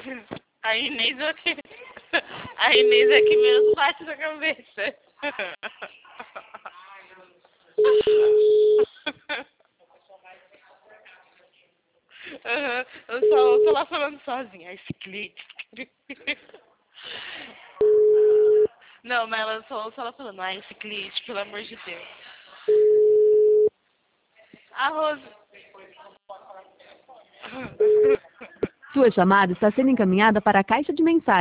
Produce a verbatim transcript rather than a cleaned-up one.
A Inês é o que... A Inês é que menos bate na cabeça. Uhum. Eu só eu tô lá falando sozinha. Esse clipe. Não, mas ela só ouço ela falando, ai, esse clipe, pelo amor de Deus. A Rose. Sua chamada está sendo encaminhada para a caixa de mensagens.